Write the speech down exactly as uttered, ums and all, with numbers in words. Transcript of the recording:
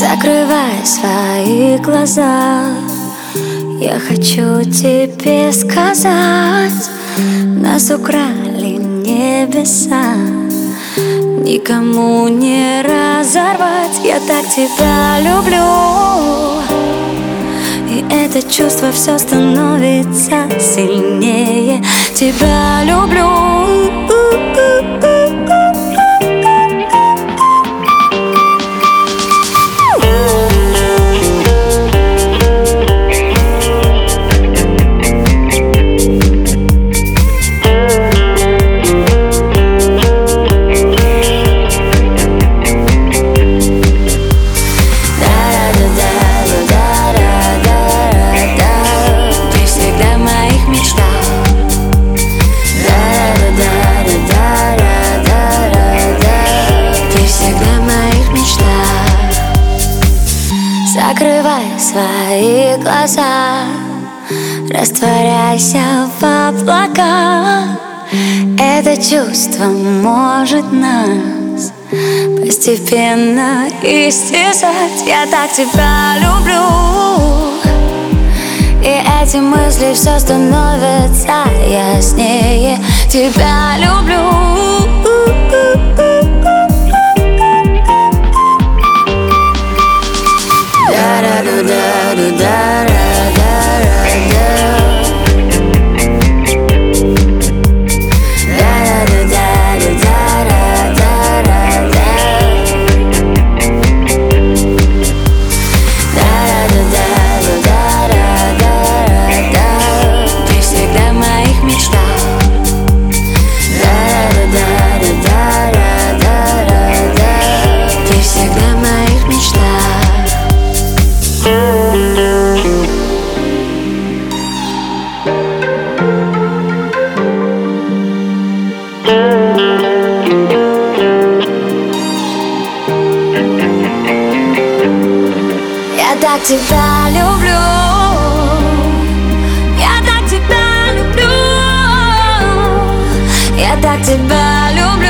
Закрывай свои глаза, я хочу тебе сказать: нас украли небеса, никому не разорвать. Я так тебя люблю, и это чувство все становится сильнее. Тебя люблю. Закрывай свои глаза, растворяйся в облаках. Это чувство может нас постепенно истязать. Я так тебя люблю, и эти мысли все становятся яснее. Тебя люблю. Я так тебя люблю, я так тебя люблю, я так тебя люблю.